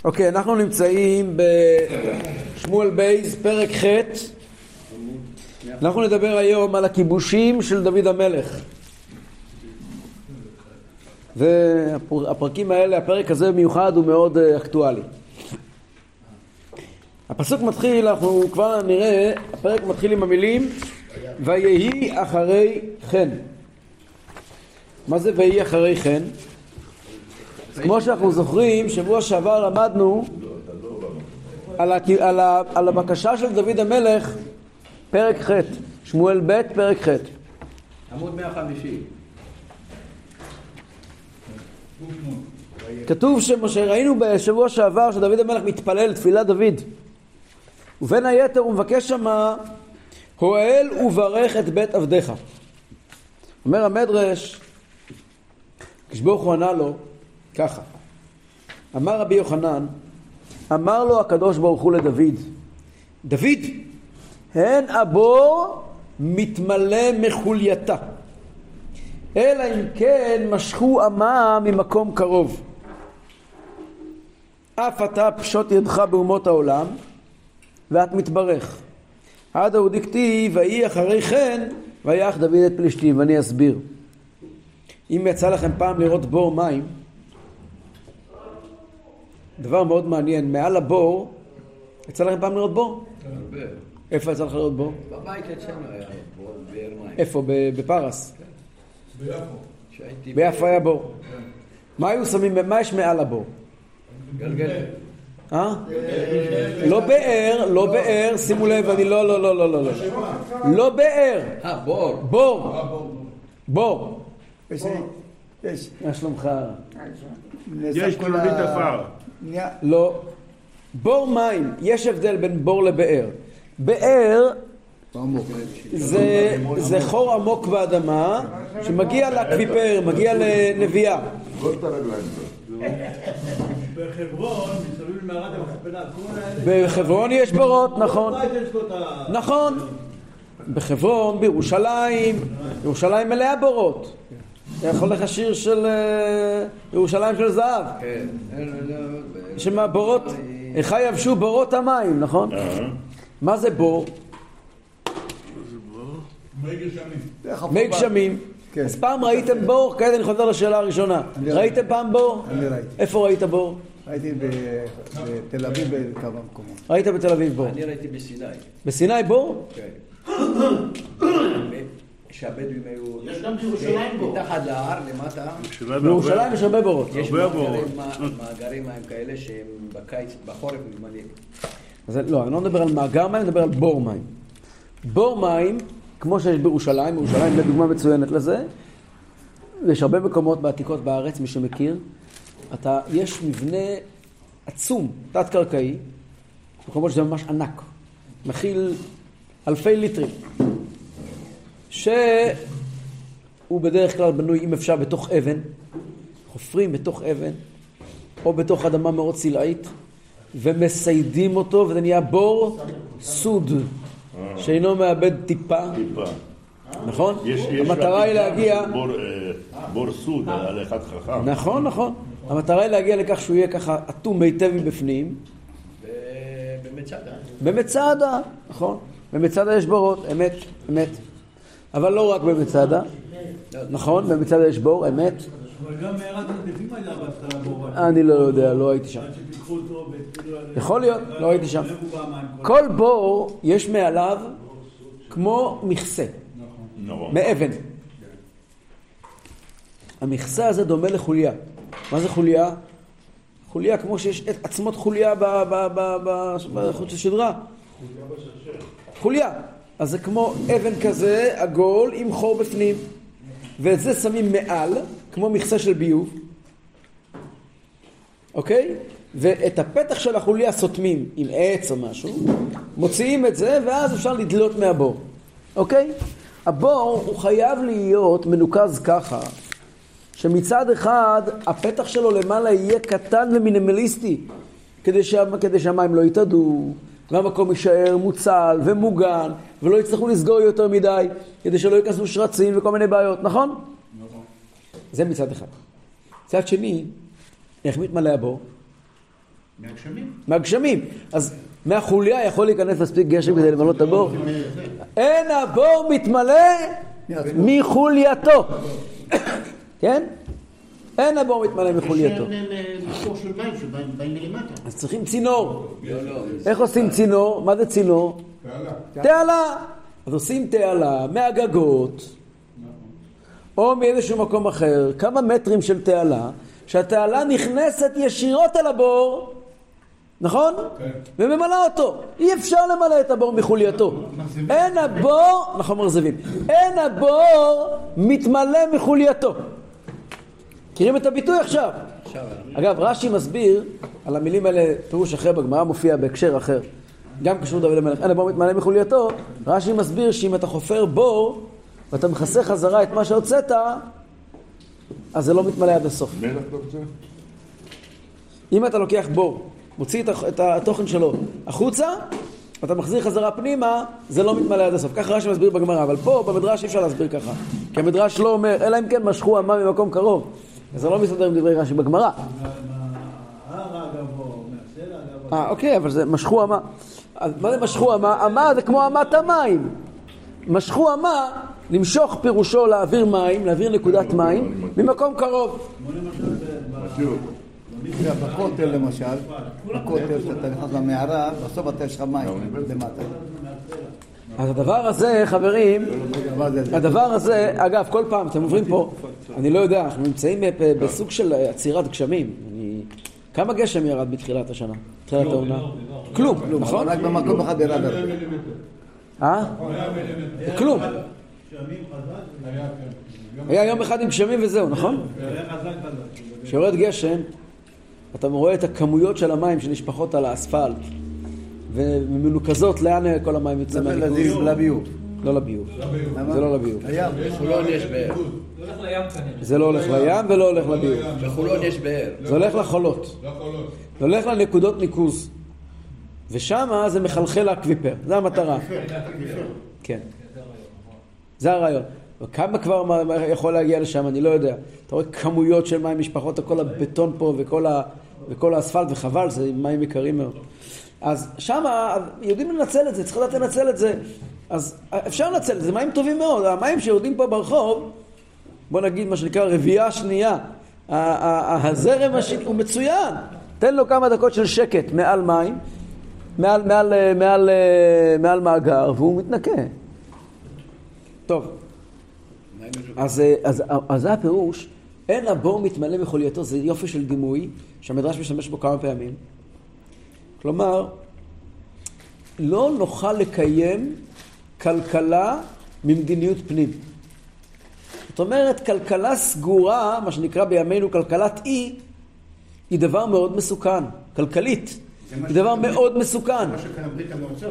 אוקיי, אנחנו נמצאים בשמואל בייס, פרק ח'. אנחנו נדבר היום על הכיבושים של דוד המלך. והפרקים האלה, הפרק הזה מיוחד הוא מאוד אקטואלי. הפסוק מתחיל, אנחנו כבר נראה, הפרק מתחיל עם המילים ויהי אחרי כן. מה זה ויהי אחרי כן? כמו שאנחנו זוכרים, שבוע שעבר למדנו על הבקשה של דוד המלך, פרק ח', שמואל ב', פרק ח'. עמוד 150. כתוב שראינו בשבוע שעבר שדוד המלך מתפלל תפילת דוד, ובין היתר הוא מבקש שמה הועל וברך את בית עבדיך. אומר המדרש, כשברוך הוא ענה לו ככה, אמר רבי יוחנן, אמר לו הקדוש ברוך הוא לדוד, דוד, הן הבור מתמלא מחולייתה, אלא אם כן משכו עמה ממקום קרוב. אף אתה פשוט ידך באומות העולם, ואת מתברך. עד ההוא דכתיב, ויהי אחרי כן, ויך דוד את פלישתים. ואני אסביר. אם יצא לכם פעם לראות בור מים, דבר מאוד מעניין, מעל הבור, יצא לכם פעם לראות בור? איפה יצא לך לראות בור? בבית אצלנו היה בור, באר מים. איפה? בפרס? ביפו. ביפו היה בור. מה היו שמים, מה יש מעל הבור? גלגל. לא באר, לא באר, שימו לב, אני לא באר. בור. בור. יש. מה שלומך? יש כלולית עפר. לא. בור מים, יש הבדל בין בור לבאר. באר זה חור עמוק באדמה שמגיע לאקוויפר, מגיע לנביאה. בחברון, מסביב למערת המכפלה, בחברון יש בורות, נכון. נכון. בחברון, בירושלים מלאה בורות. יכול לך שיר של ירושלים של זהב. שמה בורות, איך יבשו בורות המים, נכון? מה זה בור? מי גשמים. אז פעם ראיתם בור? כעת אני חוזר לשאלה הראשונה. ראיתם פעם בור? אני ראיתי. איפה ראית בור? ראיתי בתל אביב בכמה מקומות. ראית בתל אביב בור? אני ראיתי בסיני. בסיני בור? כן. שהבדואים היו... יש גם בירושלים בור. מתחת להר, למטה. בירושלים יש הרבה בורות. יש מאגרים מים כאלה שהם בקיץ, בחורף מתמלאים. אז לא, אני לא מדבר על מאגר מים, אני מדבר על בור מים. בור מים, כמו שיש בירושלים, בירושלים זה דוגמה מצוינת לזה, ויש הרבה מקומות בעתיקות בארץ, מי שמכיר, יש מבנה עצום, תת-קרקעי, מקומות שזה ממש ענק, מכיל אלפי ליטרים, שהוא בדרך כלל בנוי, אם אפשר, בתוך אבן, חופרים בתוך אבן, או בתוך אדמה מאוד סלעית, ומסיידים אותו, וזה נהיה בור סוד, שאינו מאבד טיפה. נכון? המטרה היא להגיע... בור סוד, על אחד חכם. נכון. המטרה היא להגיע לכך שהוא יהיה ככה אטום היטב מבפנים. במצדה, נכון. במצדה יש בורות, אמת. אבל לא רק במצדה. נכון, במצדה יש בור, אמת. אבל גם מערת הנטיפים הייתה בהתחלה בור. אני לא יודע, לא הייתי שם. יכול להיות, לא הייתי שם. כל בור יש מעליו כמו מכסה, מאבן. המכסה הזה דומה לחוליה. מה זה חוליה? חוליה כמו שיש עצמות חוליה בחוץ השדרה. חוליה. אז זה כמו אבן כזה, עגול, עם חור בפנים. ואת זה שמים מעל, כמו מכסה של ביוב. אוקיי? ואת הפתח של החוליה סותמים עם עץ או משהו, מוציאים את זה, ואז אפשר לדלות מהבור. אוקיי? הבור הוא חייב להיות מנוקז ככה, שמצד אחד הפתח שלו למעלה יהיה קטן ומינימליסטי, כדי שהמים לא יתאדו, והמקום יישאר מוצל ומוגן, ולא יצטרכו לסגור יותר מדי, כדי שלא ייכנסו שרצים וכל מיני בעיות, נכון? נכון. זה מצד אחד. מצד שני, איך מתמלא הבור? מהגשמים. מהגשמים. אז מהחוליה יכול להיכנס מספיק גשם כדי למלא את הבור? אין הבור מתמלא מחולייתו. כן? אין הבור מתמלא מחולייתו. יש מקור של מים שבאים מלמטה. אז צריכים צינור. איך עושים צינור? מה זה צינור? תעלה. אז עושים תעלה מהגגות, או מאיזשהו מקום אחר, כמה מטרים של תעלה, שהתעלה נכנסת ישירות אל הבור, נכון? וממלא אותו. אי אפשר למלא את הבור מחולייתו. אין הבור, נכון, מרזבים. אין הבור מתמלא מחולייתו. מכירים את הביטוי עכשיו? אגב, רש"י מסביר על המילים האלה, פירוש אחר בגמרא, מופיע בהקשר אחר. גם קשור דוד המלך, אין הבור מתמלא מחולייתו. רש"י מסביר שאם אתה חופר בור ואתה מכסה חזרה את מה שהוצאת, אז זה לא מתמלא עד הסוף. אם אתה לוקח בור, מוציא את התוכן שלו החוצה, אתה מחזיר חזרה פנימה, זה לא מתמלא עד הסוף. ככה רש"י מסביר בגמרא, אבל פה במדרש אי אפשר להסביר ככה. כי המדרש לא אומר, אלא אם כן משכו המה ממקום קרוב. אז זה לא מסתדר עם דברי רש"י בגמרא. אוקיי, אבל זה משכו המה. מה זה משכו המה? המה זה כמו המת המים. משכו המה, למשוך פירושו להעביר מים, להעביר נקודת מים, ממקום קרוב. בכותל למשל, בכותל שאתה נכנס למערה, בסוף אתה יש לך מים למטה. אז הדבר הזה, חברים, הדבר הזה, אגב, כל פעם, אתם עוברים פה, אני לא יודע, אנחנו נמצאים בסוג של עצירת גשמים. כמה גשם ירד בתחילת השנה? בתחילת העונה? כלום, נכון? רק במקום אחד ירד הרבה. כלום. היה יום אחד עם גשמים וזהו, נכון? כשיורד גשם, אתה רואה את הכמויות של המים שנשפחות על האספלט, ומנוקזות לאן כל המים יוצאים מהניקוז. לביוב. לא לביוב. זה לא לביוב. בחולון יש באר. זה לא הולך לים ולא הולך לביוב. בחולון יש באר. זה הולך לחולות. זה הולך לנקודות ניקוז. ושם זה מחלחל לאקוויפר. זה המטרה. כן. זה הרעיון. וכמה כבר יכול להגיע לשם, אני לא יודע. אתה רואה כמויות של מים משפחות, כל הבטון פה וכל האספלט, וחבל, זה מים יקרים מאוד. אז שם יודעים לנצל את זה, צריך לדעת לנצל את זה. אז אפשר לנצל את זה, מים טובים מאוד. המים שיורדים פה ברחוב, בוא נגיד מה שנקרא רביעה שנייה, הזרם הוא מצוין. תן לו כמה דקות של שקט מעל מים, מעל מאגר, והוא מתנקה. טוב. אז זה הפירוש, אין הבור מתמלא מחולייתו, זה יופי של דימוי, שהמדרש משתמש בו כמה פעמים. כלומר, לא נוכל לקיים כלכלה ממדיניות פנים. זאת אומרת, כלכלה סגורה, מה שנקרא בימינו כלכלת אי, היא דבר מאוד מסוכן, כלכלית. היא דבר מאוד מסוכן. מה שקרה ברית המועצות.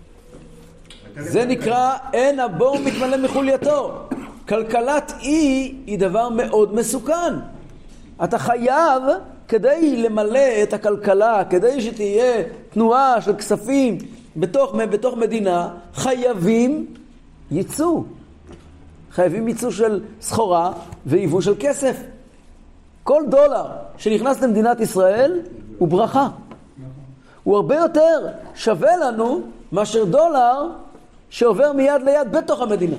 זה נקרא, אין הבור מתמלא מחולייתו. כלכלת אי היא דבר מאוד מסוכן. אתה חייב, כדי למלא את הכלכלה, כדי שתהיה תנועה של כספים בתוך מדינה, חייבים ייצוא. חייבים ייצוא של סחורה וייבוא של כסף. כל דולר שנכנס למדינת ישראל הוא ברכה. הוא הרבה יותר שווה לנו מאשר דולר שעובר מיד ליד בתוך המדינה.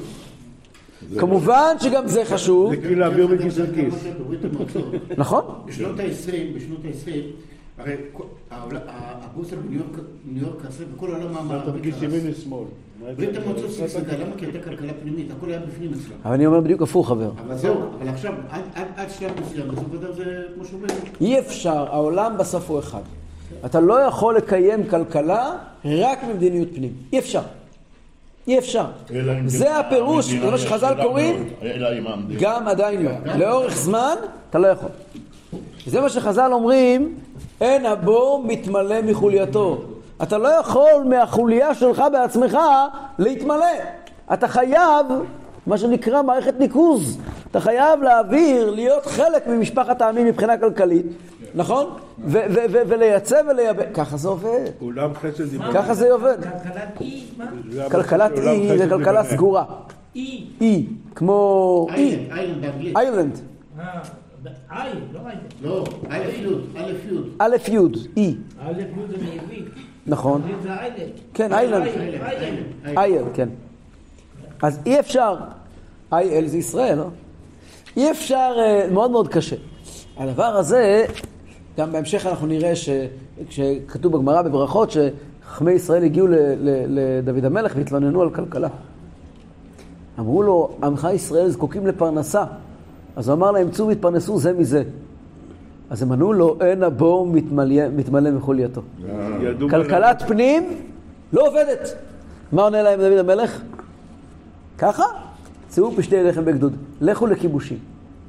כמובן שגם זה חשוב. זה כאילו להעביר מכיס לכיס. נכון? בשנות ה-20, הרי הבורסה בניו יורק עשה בכל העולם המערבי. אתה מכיס ימין ושמאל. ברית המועצות שגשגה, למה? כי הייתה כלכלה פנימית, הכל היה בפנים אצלה. אבל אני אומר בדיוק הפוך, חבר. אבל זהו, אבל עכשיו, עד שלב מסוים, בסוף הדבר זה כמו שאומר. אי אפשר, העולם בסוף הוא אחד. אתה לא יכול לקיים כלכלה רק ממדיניות פנים. אי אפשר. אי אפשר. זה הפירוש, זה מה שחז"ל קוראים, גם עדיין לא. לאורך זמן, אתה לא יכול. זה מה שחז"ל אומרים, אין הבור מתמלא מחולייתו. אתה לא יכול מהחוליה שלך בעצמך להתמלא. אתה חייב, מה שנקרא מערכת ניקוז. אתה חייב להעביר, להיות חלק ממשפחת העמים מבחינה כלכלית. נכון? ולייצא ולייבא. ככה זה עובד. אולם חסד דיבר. ככה זה עובד. כלכלת אי, מה? כלכלת אי זה כלכלה סגורה. אי. אי, כמו אי. איילנד באנגלית. איילנד. לא, א' י'. א' י', אי. א' י' זה מעברית. נכון. זה איילנד. כן, איילנד. אייל, כן. אז אי אפשר, אייל זה ישראל, לא? אי אפשר, מאוד מאוד קשה. הדבר הזה, גם בהמשך אנחנו נראה שכתוב בגמרא בברכות, שחכמי ישראל הגיעו לדוד המלך והתלוננו על כלכלה. אמרו לו, עמך ישראל זקוקים לפרנסה. אז הוא אמר להם, צאו והתפרנסו זה מזה. אז הם ענו לו, אין הבור מתמלא מחולייתו. כלכלת פנים לא עובדת. מה עונה להם דוד המלך? ככה? צאו פשטי לחם בגדוד. לכו לכיבושים.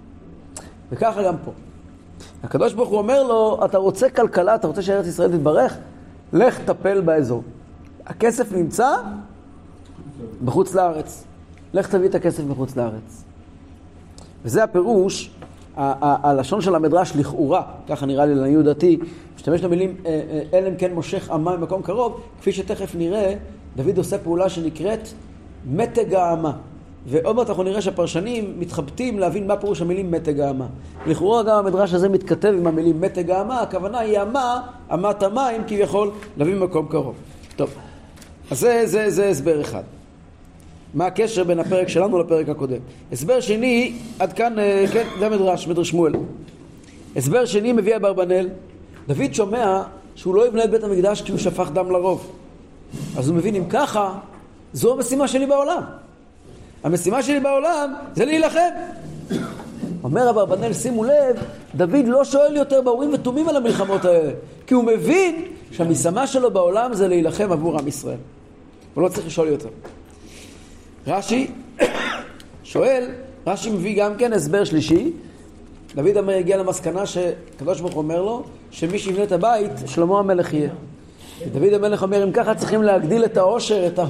וככה גם פה. הקדוש ברוך הוא אומר לו, אתה רוצה כלכלה, אתה רוצה שארץ ישראל תתברך? לך טפל באזור. הכסף נמצא בחוץ לארץ. לך תביא את הכסף בחוץ לארץ. וזה הפירוש, הלשון של המדרש לכאורה, ככה נראה לי לעניות דעתי, משתמש למילים, אלא אם כן מושך אמה ממקום קרוב, כפי שתכף נראה, דוד עושה פעולה שנקראת מתג האמה. ועוד מעט אנחנו נראה שהפרשנים מתחבטים להבין מה פירוש המילים מתג האמה. לכאורה גם המדרש הזה מתכתב עם המילים מתג האמה, הכוונה היא אמת המים כביכול להביא ממקום קרוב. טוב, אז זה הסבר אחד. מה הקשר בין הפרק שלנו לפרק הקודם? הסבר שני, עד כאן, כן, זה מדרש שמואל. הסבר שני מביא אברבנאל. דוד שומע שהוא לא יבנה את בית המקדש כי הוא שפך דם לרוב. אז הוא מבין, אם ככה, זו המשימה שלי בעולם. המשימה שלי בעולם זה להילחם. אומר אברבנאל, שימו לב, דוד לא שואל יותר באורים ותומים על המלחמות האלה, כי הוא מבין שהמשימה שלו בעולם זה להילחם עבור עם ישראל. הוא לא צריך לשאול יותר. רש"י שואל, רש"י מביא גם כן הסבר שלישי. דוד הגיע למסקנה שקדוש ברוך הוא אומר לו שמי שיבנה את הבית, שלמה המלך יהיה. דוד המלך אומר, אם ככה צריכים להגדיל את העושר, את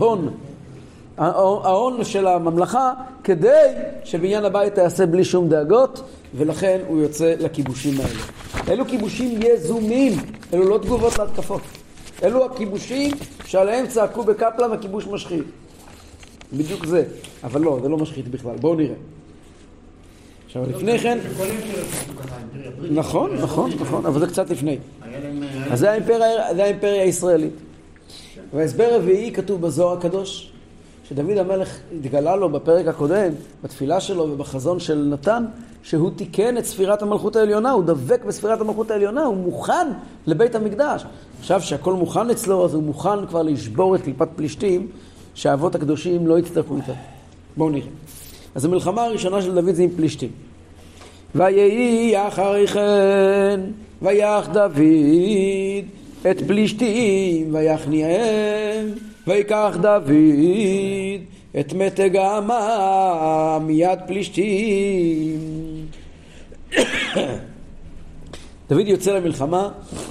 ההון של הממלכה, כדי שבניין הבית יעשה בלי שום דאגות, ולכן הוא יוצא לכיבושים האלה. אלו כיבושים יזומים, אלו לא תגובות להתקפות. אלו הכיבושים שעליהם צעקו בקפלן הכיבוש משחית. בדיוק זה, אבל לא, זה לא משחית בכלל. בואו נראה. עכשיו לפני כן, נכון, אבל זה קצת לפני. אז זה האימפריה הישראלית. וההסבר רביעי כתוב בזוהר הקדוש, שדוד המלך התגלה לו בפרק הקודם, בתפילה שלו ובחזון של נתן, שהוא תיקן את ספירת המלכות העליונה, הוא דבק בספירת המלכות העליונה, הוא מוכן לבית המקדש. עכשיו שהכל מוכן אצלו, אז הוא מוכן כבר לשבור את קליפת פלישתים, שהאבות הקדושים לא יצטרכו איתה. בואו נראה. אז המלחמה הראשונה של דוד זה עם פלישתים. ויהי אחרי כן, ויח דוד את פלישתים, ויכניעם, ויקח דוד את מתג האמה מיד פלישתים. דוד יוצא למלחמה,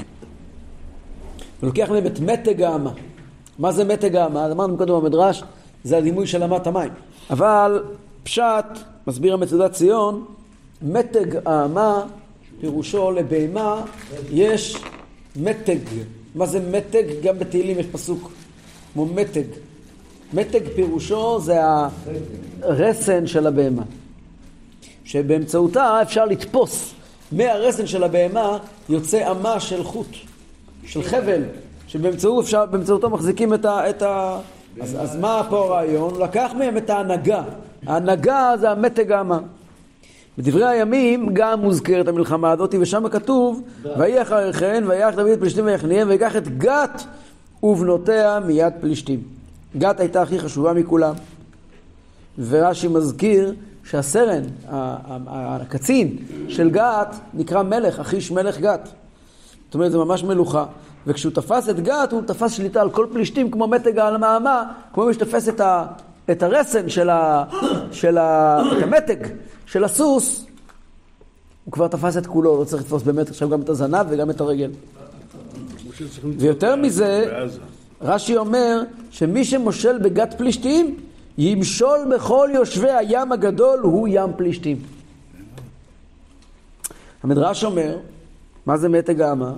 ולוקח להם את מתג האמה. מה זה מתג האמה? אז אמרנו קודם במדרש, זה הדימוי של אמת המים. אבל פשט, מסביר המצודת ציון, מתג האמה, פירושו לבהמה, יש מתג. מה זה מתג? גם בתהילים יש פסוק כמו מתג. מתג פירושו זה הרסן של הבהמה. שבאמצעותה אפשר לתפוס. מהרסן של הבהמה יוצא אמה של חוט, של חבל. שבאמצעותו מחזיקים את ה... אז מה פה הרעיון? הוא לקח מהם את ההנהגה. ההנהגה זה המתג האמה. בדברי הימים גם מוזכרת המלחמה הזאת, ושם כתוב, ויהי אחרי כן, ויח דוד את פלישתים ויכניעם, ויקח את גת ובנותיה מיד פלישתים. גת הייתה הכי חשובה מכולם. ורש"י מזכיר שהסרן, הקצין של גת, נקרא מלך, אחיש מלך גת. זאת אומרת, זה ממש מלוכה. וכשהוא תפס את גת, הוא תפס שליטה על כל פלישתים, כמו מתג האמה, כמו שתפס את הרסן את המתג של הסוס, הוא כבר תפס את כולו, לא צריך לתפוס באמת עכשיו גם את הזנב וגם את הרגל. ויותר מזה, רש"י אומר שמי שמושל בגת פלישתים, ימשול בכל יושבי הים הגדול, הוא ים פלישתים. המדרש אומר, מה זה מתג האמה?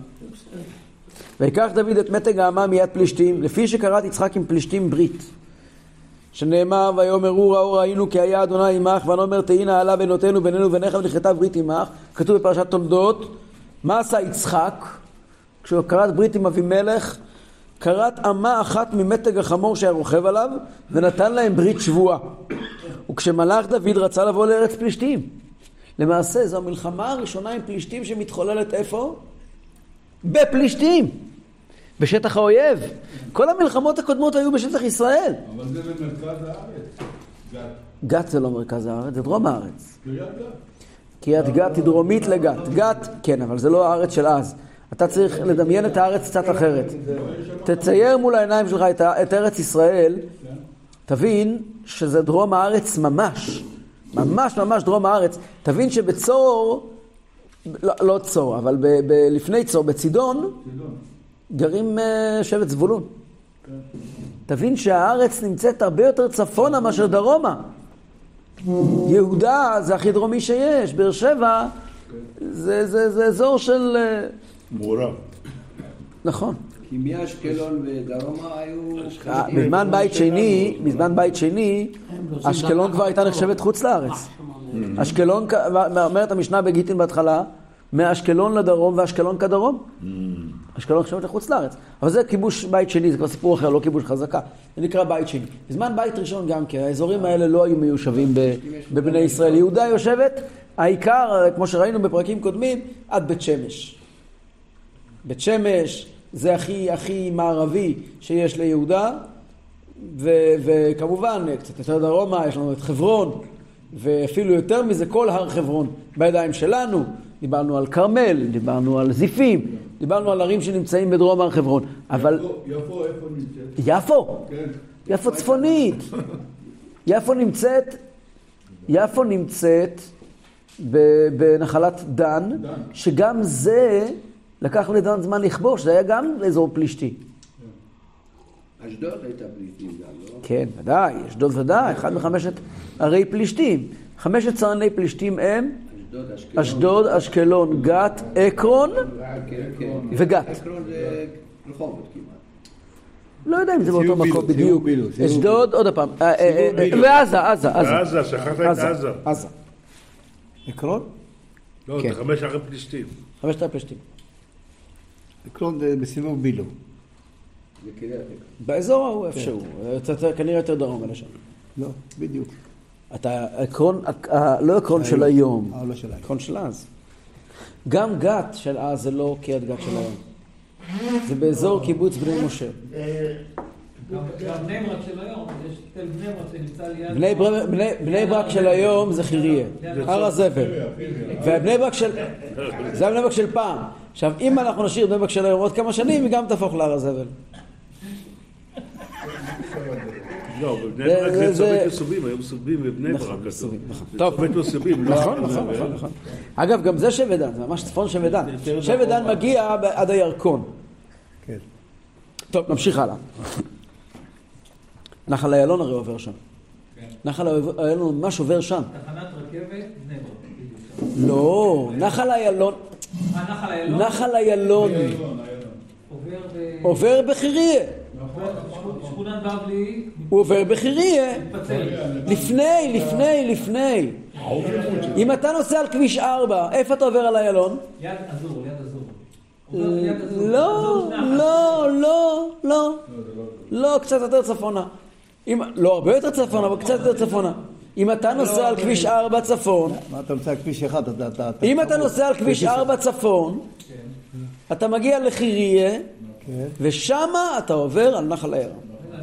ויקח דוד את מתג האמה מיד פלישתים, לפי שקראת יצחק עם פלישתים ברית. שנאמר ויאמרו ראינו כי היה אדוני עמך ונאמר תהינה עלה בנותינו בינינו וביניך ונכרתה ברית עמך. כתוב בפרשת תולדות. מה עשה יצחק כשהוא כרת ברית עם אבימלך? כרת אמה אחת ממתג החמור שהיה רוכב עליו ונתן להם ברית שבועה. וכשמלאך דוד רצה לבוא לארץ פלישתים, למעשה זו המלחמה הראשונה עם פלישתים שמתחוללת איפה? בפלישתים, בשטח האויב. כל המלחמות הקודמות היו בשטח ישראל. אבל זה במרכז הארץ. גת זה לא מרכז הארץ, זה דרום הארץ. קריית גת. קריית גת היא דרומית לגת. גת, כן, אבל זה לא הארץ של אז. אתה צריך לדמיין את הארץ קצת אחרת. תצייר מול העיניים שלך את ארץ ישראל, תבין שזה דרום הארץ ממש. ממש ממש דרום הארץ. תבין שבצור, לא צור, אבל לפני צור, בצידון, גרים שבט זבולון. תבין שהארץ נמצאת הרבה יותר צפונה מאשר דרומה. יהודה זה הכי דרומי שיש. באר שבע זה אזור של... מעורב. נכון. כי מאשקלון ודרומה היו... בזמן בית שני, אשקלון כבר הייתה נחשבת חוץ לארץ. אשקלון, אומרת המשנה בגיטין בהתחלה, מאשקלון לדרום ואשקלון כדרום. אשקלון נחשבת לחוץ לארץ. אבל זה כיבוש בית שני, זה כבר סיפור אחר, לא כיבוש חזקה. זה נקרא בית שני. בזמן בית ראשון גם כן, האזורים האלה לא היו מיושבים בבני ישראל. יהודה יושבת, העיקר, כמו שראינו בפרקים קודמים, עד בית שמש. בית שמש זה הכי מערבי שיש ליהודה, וכמובן קצת יותר דרומה יש לנו את חברון, ואפילו יותר מזה כל הר חברון בידיים שלנו. דיברנו על קרמל, דיברנו על זיפים, דיברנו על ערים שנמצאים בדרום הר חברון. אבל יפו איפה נמצאת? יפו? כן. יפו צפונית. יפו נמצאת בנחלת דן, שגם זה לקח לדן זמן לכבוש, זה היה גם אזור פלישתי. אשדוד הייתה פלישתים גם, לא? כן, ודאי, אשדוד ודאי, אחד מחמשת ערי פלישתים. 5 צרני פלישתים הם אשדוד, אשקלון, גת, עקרון וגת. עקרון זה רחובות כמעט. לא יודע אם זה באותו מקום בדיוק. אשדוד, עוד הפעם. ועזה, שכחת את עזה. עקרון? לא, זה 5 ערי פלישתים. 5 ערי פלישתים. עקרון זה בסיבוב בילו. באזור ההוא איפשהו, כנראה יותר דרום לשם. לא, בדיוק. אתה עקרון, לא עקרון של היום, לא של היום. עקרון של אז. גם גת של אז זה לא קריית גת של היום. זה באזור קיבוץ בני משה. גם בני ברק של היום, יש תל בני ברק שנמצא ליד... בני ברק של היום זה חירייה, הר הזבל. והבני ברק של... זה הבני ברק של פעם. עכשיו, אם אנחנו נשאיר בני ברק של היום עוד כמה שנים, היא גם תהפוך להר הזבל. לא, בבני ברק זה צומת מסובים, היום מסובים בבני ברק. טוב, צומת מסובים. נכון. אגב, גם זה שבט דן, זה ממש צפון שבט דן. שבט דן מגיע עד הירקון. כן. טוב, נמשיך הלאה. נחל איילון הרי עובר שם. נחל איילון ממש עובר שם. תחנת רכבת, בני ברק. לא, נחל איילון. נחל איילון. עובר בחירייה. שכונת בבלי. הוא עובר בחירייה. לפני. אם אתה נוסע על כביש 4, איפה אתה עובר על איילון? יד אזור. לא, קצת יותר צפונה. לא, הרבה יותר צפונה, אבל קצת יותר צפונה. אם אתה נוסע על כביש 4 צפון... מה אתה נוסע על כביש 1? אם אתה נוסע על כביש 4 צפון, אתה מגיע לחירייה, ושם אתה עובר על נחל איילון.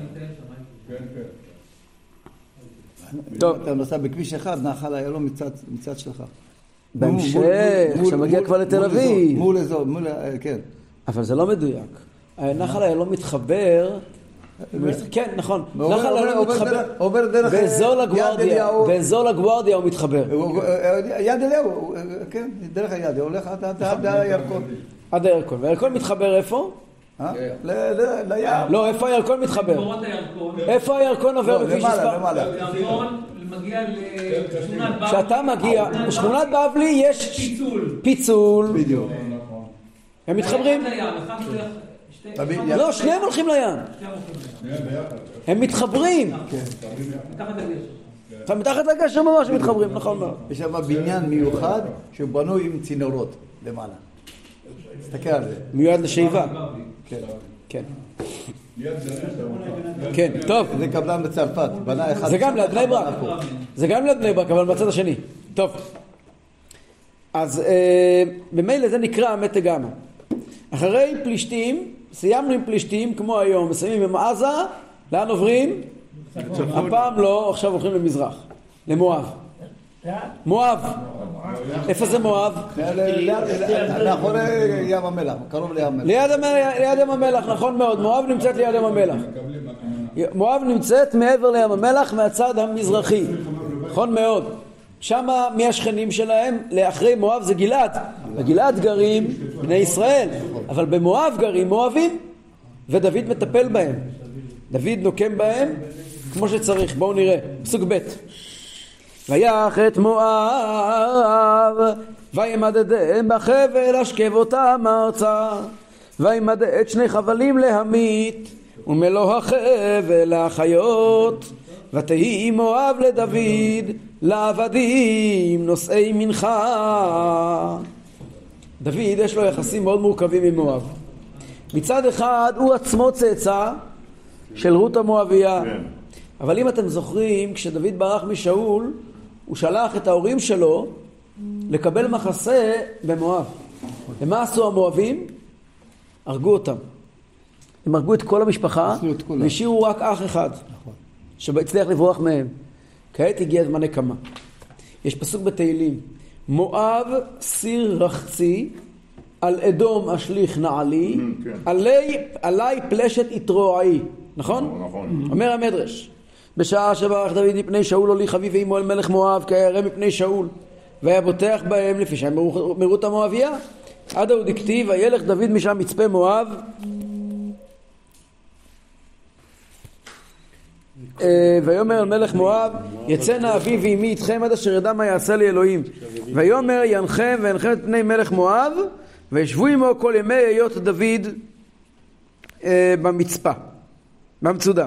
טוב. אתה נוסע בכביש 1, נחל איילון מצד שלך. בהמשך, שמגיע כבר לתל אביב. מול אזור, כן. אבל זה לא מדויק. נחל איילון מתחבר... כן, נכון. נחל איילון מתחבר. עובר דרך באזור לגוארדיה הוא מתחבר. יד אליהו, כן, דרך היד, הולך עד הירקון. עד הירקון. והירקון מתחבר איפה? לים. לא, איפה הירקון מתחבר? איפה הירקון עובר בכביש מספר? הירקון מגיע לשכונת בבלי. כשאתה מגיע, בשכונת בבלי יש פיצול. בדיוק. הם מתחברים? לא, שניהם הולכים לים. הם מתחברים. מתחת לגשר ממש מתחברים, נכון מאוד. יש שם בניין מיוחד שבנוי עם צינורות למעלה. תסתכל על זה. מיועד לשאיבה. כן. כן, טוב. זה קבלן בצרפת. זה גם ליד בני ברק. זה גם ליד בני ברק, אבל בצד השני. טוב. אז במילא זה נקרא מתג גמא. אחרי פלישתים, סיימנו עם פלישתים כמו היום, מסיימים עם עזה, לאן עוברים? הפעם לא, עכשיו הולכים למזרח, למואב. מואב. איפה זה מואב? לאחורי ים המלח, קרוב לים המלח. ליד ים המלח, נכון מאוד. מואב נמצאת ליד ים המלח. מואב נמצאת מעבר לים המלח מהצד המזרחי. נכון מאוד. שמה מי השכנים שלהם? לאחרי מואב זה גלעד. בגלעד גרים בני ישראל, אבל במואב גרים מואבים, ודוד מטפל בהם. דוד נוקם בהם כמו שצריך. בואו נראה. פסוק ב' ויך את מואב וימדדם בחבל השכב אותם ארצה וימד את שני חבלים להמית ומלוא החבל להחיות ותהי מואב לדוד לעבדים נושאי מנחה. דוד יש לו יחסים מאוד מורכבים עם מואב. מצד אחד הוא עצמו צאצא של רות המואביה, אבל אם אתם זוכרים, כשדוד ברח משאול הוא שלח את ההורים שלו לקבל מחסה במואב. ומה עשו המואבים? הרגו אותם. הם הרגו את כל המשפחה והשאירו רק אח אחד שהצליח לברוח מהם. כעת הגיע זמן נקמה. יש פסוק בתהילים, מואב סיר רחצי על אדום אשליך נעלי עלי פלשת יתרועי. נכון? נכון. אומר המדרש, בשעה שברך דוד מפני שאול הוליך אביו ואמו אל מלך מואב כירא מפני שאול והיה בוטח בהם לפי שהם מרות המואביה עד ההוא דכתיב וילך דוד משם מצפה מואב ויאמר אל מלך מואב יצא נא אבי ואמי איתכם עד אשר ידע מה יעשה לי אלוהים ויאמר ינחם וינחם את פני מלך מואב וישבו עמו כל ימי היות דוד במצפה במצודה.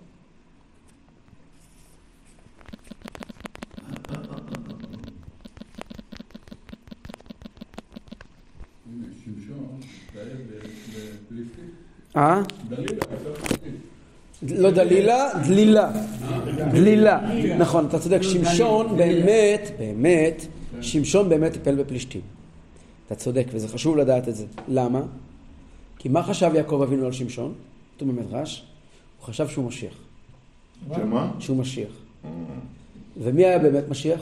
לא דלילה, דלילה. נכון, אתה צודק, שמשון באמת, שמשון באמת טיפל בפלישתים. אתה צודק, וזה חשוב לדעת את זה. למה? כי מה חשב יעקב אבינו על שמשון? אתה במדרש, הוא חשב שהוא משיח. שמה? שהוא משיח. ומי היה באמת משיח?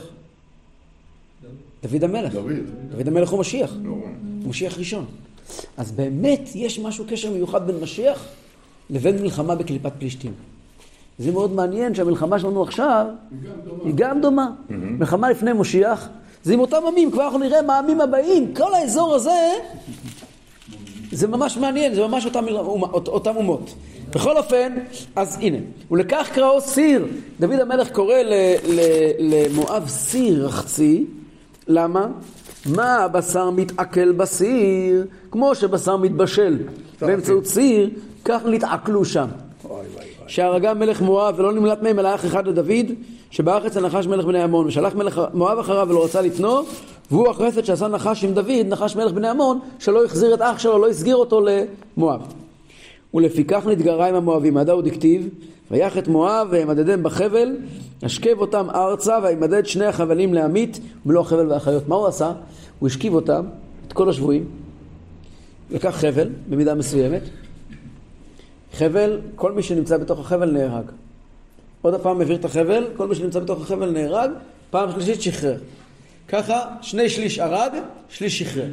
דוד המלך. דוד המלך הוא משיח. הוא משיח ראשון. אז באמת יש משהו קשר מיוחד בין משיח לבין מלחמה בקליפת פלישתים. זה מאוד מעניין שהמלחמה שלנו עכשיו היא גם דומה. מלחמה לפני משיח, זה עם אותם עמים, כבר אנחנו נראה מה העמים הבאים. כל האזור הזה, זה ממש מעניין, זה ממש אותם אומות. בכל אופן, אז הנה, ולקח קראו סיר. דוד המלך קורא למואב סיר רחצי. למה? מה הבשר מתעכל בסיר? כמו שבשר מתבשל באמצעות סיר, כך נתעכלו שם. שהרגה מלך מואב ולא נמלט מהם אלא אח אחד לדוד, שבארץ הנחש מלך בני עמון, ושלח מלך מואב אחריו ולא רצה לפנו, והוא החסד שעשה נחש עם דוד, נחש מלך בני עמון, שלא החזיר את אח שלו, לא הסגיר אותו למואב. ולפיכך נתגרה עם המואבים, עדה הוא דכתיב, ויח את מואב וימדדם בחבל, השכב אותם ארצה וימדד שני החבלים להמית, מלוא החבל והחיות. מה הוא עשה? הוא השכיב אותם, את כל השבויים, לקח חבל במידה מסוימת, חבל, כל מי שנמצא בתוך החבל נהרג. עוד הפעם העביר את החבל, כל מי שנמצא בתוך החבל נהרג, פעם שלישית שחרר. ככה, 2/3 הרג, 1/3 שחרר.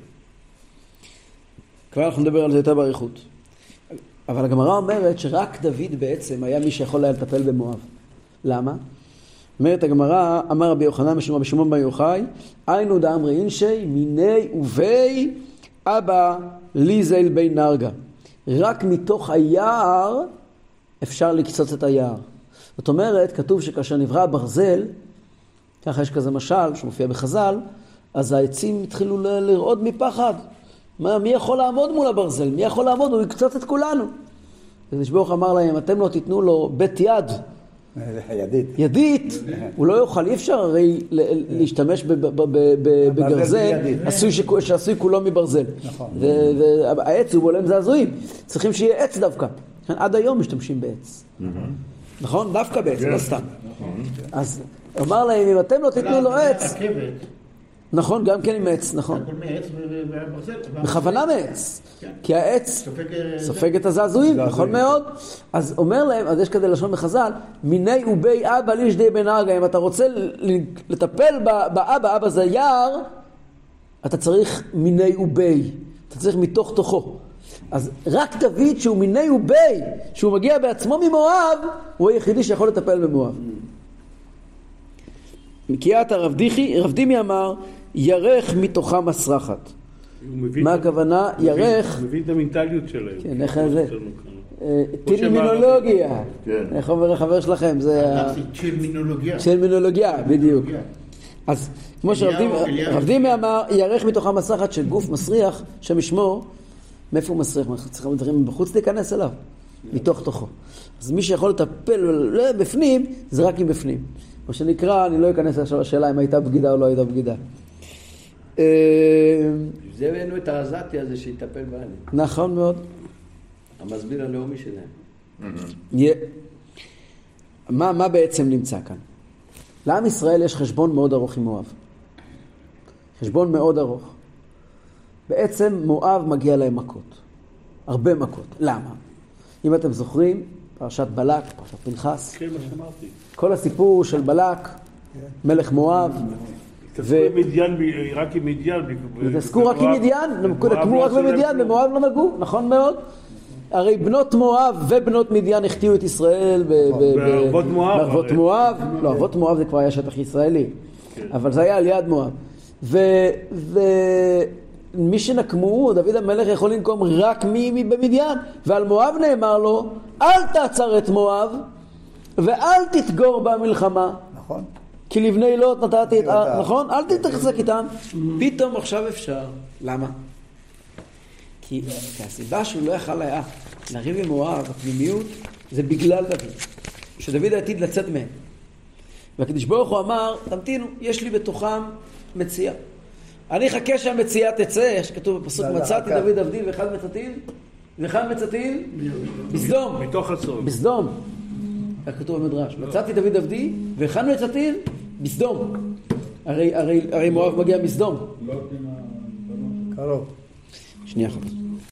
כבר אנחנו נדבר על זה יותר באריכות. אבל הגמרא אומרת שרק דוד בעצם היה מי שיכול היה לטפל במואב. למה? אומרת הגמרא, אמר רבי יוחנן רבי שמעון בר יוחאי, היינו דאמרי אינשי מיני ובי אבא ליזל בי נרגה. רק מתוך היער אפשר לקצוץ את היער. זאת אומרת, כתוב שכאשר נברא ברזל, ככה יש כזה משל שמופיע בחז"ל, אז העצים התחילו לרעוד מפחד. מי יכול לעמוד מול הברזל? מי יכול לעמוד? הוא יקצוץ את כולנו. הקדוש ברוך הוא אמר להם, אתם לא תיתנו לו בית יד. ידית. הוא לא יוכל, אי אפשר הרי להשתמש בגרזל שעשוי כולו מברזל. והעץ הוא בולם זעזועים. צריכים שיהיה עץ דווקא. עד היום משתמשים בעץ. נכון? דווקא בעץ, לא סתם. אז אמר להם, אם אתם לא תיתנו לו עץ... נכון, גם כן עם עץ, נכון. בכוונה מעץ. כי העץ סופג את הזעזועים, נכון מאוד. אז אומר להם, אז יש כזה לשון בחז"ל, מיני ובי אבא לישדי בן ארגה. אם אתה רוצה לטפל באבא, אבא זה יער, אתה צריך מיני ובי. אתה צריך מתוך תוכו. אז רק דוד שהוא מיני ובי, שהוא מגיע בעצמו ממואב, הוא היחידי שיכול לטפל במואב. מקיאת רב דימי אמר, ירך מתוכה מסרחת. מה הכוונה? ירך... הוא מביא את המנטליות שלהם. כן, איך זה? טרמינולוגיה. איך אומר החבר שלכם? זה... טרמינולוגיה, בדיוק. אז כמו שרב דימי אמר, ירך מתוכה מסרחת של גוף מסריח, שמשמור, מאיפה הוא מסריח? צריכים דברים בחוץ להיכנס אליו, מתוך תוכו. אז מי שיכול לטפל בפנים, זה רק עם בפנים. מה שנקרא, אני לא אכנס לשאלה אם הייתה בגידה או לא הייתה בגידה. זה הבאנו את העזתי הזה שיטפל בעלי. נכון מאוד. המסביר הלאומי שלהם. מה בעצם נמצא כאן? לעם ישראל יש חשבון מאוד ארוך עם מואב. חשבון מאוד ארוך. בעצם מואב מגיע להם מכות. הרבה מכות. למה? אם אתם זוכרים, פרשת בלק, פרשת פנחס. כן, מה שאמרתי. כל הסיפור של בלק, מלך מואב. תעסקו עם מדיין, רק עם מדיין. תעסקו רק עם מדיין, נקמו רק במדיין, במואב לא נגעו, נכון מאוד. הרי בנות מואב ובנות מדיין החטיאו את ישראל בערבות מואב. בערבות מואב. לא, ערבות מואב זה כבר היה שטח ישראלי. אבל זה היה על יד מואב. ומי שנקמו, דוד המלך יכול לנקום רק במדיין. ועל מואב נאמר לו, אל תעצר את מואב ואל תתגור במלחמה. נכון. כי לבני לוט נתתי את... נכון? אל תתחזק איתם. פתאום עכשיו אפשר. למה? כי הסיבה שהוא לא יכל היה לריב עם מואב, הפנימיות, זה בגלל דוד. שדוד עתיד לצאת מהם. והקדוש ברוך הוא אמר, תמתינו, יש לי בתוכם מציאה. אני חכה שהמציאה תצא, שכתוב בפסוק, מצאתי דוד עבדי ואחד מצאתיו בסדום. מתוך הסוד. בסדום. כתוב במדרש. מצאתי דוד עבדי ואחד מצאתיו בסדום. הרי מואב מגיע מסדום. קרוב. שנייה אחת.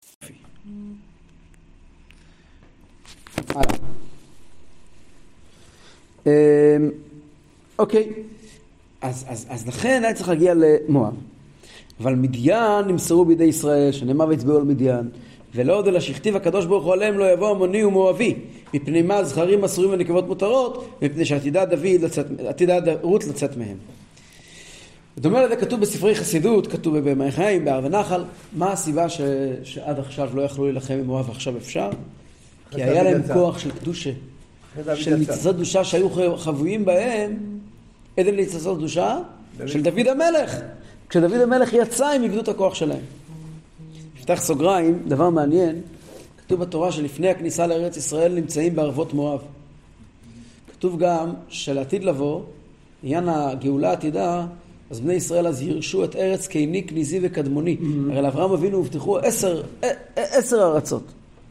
אוקיי. אז לכן היה צריך להגיע למואב. אבל מדיין נמסרו בידי ישראל, שנאמר והצביעו על מדיין. ולא עוד אלא שכתיב הקדוש ברוך הוא עליהם לא יבוא עמוני ומואבי, מפני מה זכרים אסורים ונקבות מותרות, מפני שעתידה רות לצאת מהם. זאת אומרת, זה כתוב בספרי חסידות, כתוב במאי חיים, בהר ונחל. מה הסיבה שעד עכשיו לא יכלו להילחם עם מואב ועכשיו אפשר? כי היה להם כוח של קדושה, של ניצוצות קדושה שהיו חבויים בהם, עדן ניצוצות קדושה של דוד המלך. כשדוד המלך יצא, הם איבדו את הכוח שלהם. פתח סוגריים, דבר מעניין, כתוב בתורה שלפני הכניסה לארץ ישראל נמצאים בערבות מואב. כתוב גם שלעתיד לבוא, עניין הגאולה העתידה, אז בני ישראל אז ירשו את ארץ קיני, כניזי וקדמוני. הרי לאברהם אבינו הובטחו 10 ארצות.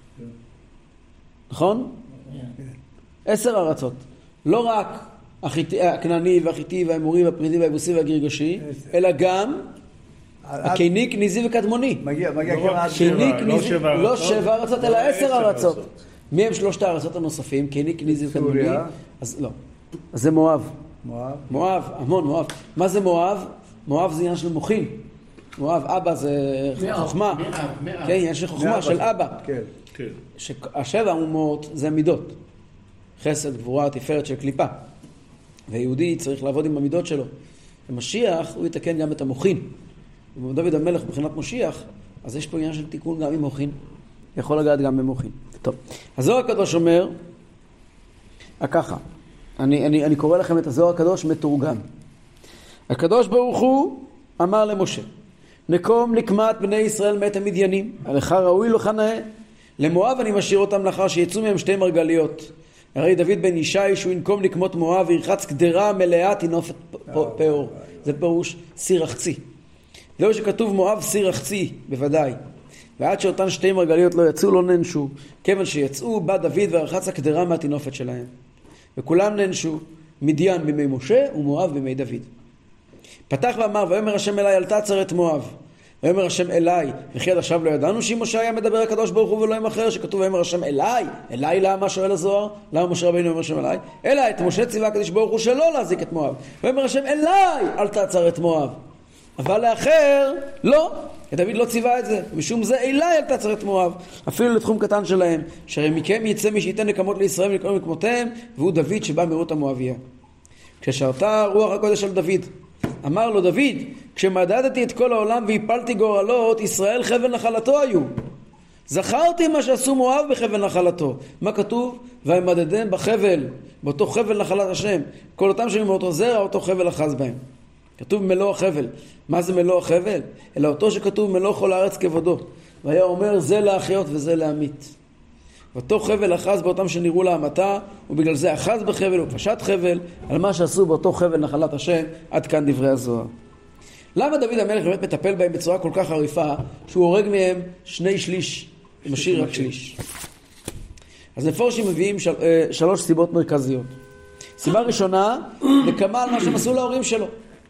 נכון? 10 ארצות. לא רק הכנעני והחיטי והאמורי והפריזי והיבוסי והגרגשי, אלא גם הקיני, כניזי וקדמוני. מגיע כמעט קיני, כניזי, לא 7 ארצות, אלא 10 ארצות. מי הם 3 הארצות הנוספים? קיני, כניזי וקדמוני? אז לא. אז זה מואב. מואב, המון מואב. מה זה מואב? מואב זה עניין של מוחין. מואב, אבא זה חוכמה. כן, עניין של חוכמה, של אבא. ש7 אומות זה מידות. חסד, גבורה, תפארת של קליפה. ויהודי צריך לעבוד עם המידות שלו. ומשיח, הוא יתקן גם את המוחין. אם דוד המלך מבחינת משיח, אז יש פה עניין של תיקון גם עם מוחין. יכול לגעת גם במוחין. טוב. הזוהר הקדוש אומר, ככה. אני קורא לכם את הזוהר הקדוש מתורגם. הקדוש ברוך הוא אמר למשה, נקום נקמת בני ישראל מת המדיינים, עליך ראוי לך נאה. למואב אני משאיר אותם לאחר שיצאו מהם 2 מרגליות. הרי דוד בן ישי שהוא ינקום לקמות מואב וירחץ קדרה מלאה תינופת פאור. זה פירוש סיר רחצי. זהו שכתוב מואב סיר רחצי, בוודאי. ועד שאותן 2 מרגליות לא יצאו לא ננשו, כיוון שיצאו בא דוד ורחץ הקדרה מהתינופת שלהם. וכולם ננשו, מדיין בימי משה ומואב בימי דוד. פתח ואמר, ויאמר השם אליי אל תעצר את מואב. ויאמר השם אליי, וכי עד עכשיו לא ידענו שאם משה היה מדבר הקדוש ברוך הוא ולא עם אחר, שכתוב ויאמר השם אליי. אליי למה שואל הזוהר? למה משה רבינו אומר השם אליי? אלא את משה ציווה הקדוש ברוך הוא שלא להזיק את מואב. ויאמר השם אליי אל תעצר את מואב. אבל לאחר לא. דוד לא ציווה את זה, משום זה אליי אל תעצר את מואב, אפילו לתחום קטן שלהם, שהרי מכם יצא מי שייתן נקמות לישראל ולקום לקמותיהם, והוא דוד שבא מרות המואביה. כששרתה רוח הקודש על דוד, אמר לו דוד, כשמדדתי את כל העולם והפלתי גורלות, ישראל חבל נחלתו היו. זכרתי מה שעשו מואב בחבל נחלתו. מה כתוב? והמדדם בחבל, באותו חבל נחלת השם, כל אותם שהם מאותו זרע, אותו חבל אחז בהם. כתוב מלוא החבל. מה זה מלוא החבל? אלא אותו שכתוב מלוא כל הארץ כבודו. והיה אומר זה להחיות וזה להמית. ואותו חבל אחז באותם שנראו להמתה, ובגלל זה אחז בחבל ופשט חבל, על מה שעשו באותו חבל נחלת השם. עד כאן דברי הזוהר. למה דוד המלך באמת מטפל בהם בצורה כל כך חריפה, שהוא הורג מהם 2/3, ומשאיר רק 1/3? אז מפורשים מביאים 3 סיבות מרכזיות. סיבה ראשונה, נקמה על מה שהם עשו להורים שלו.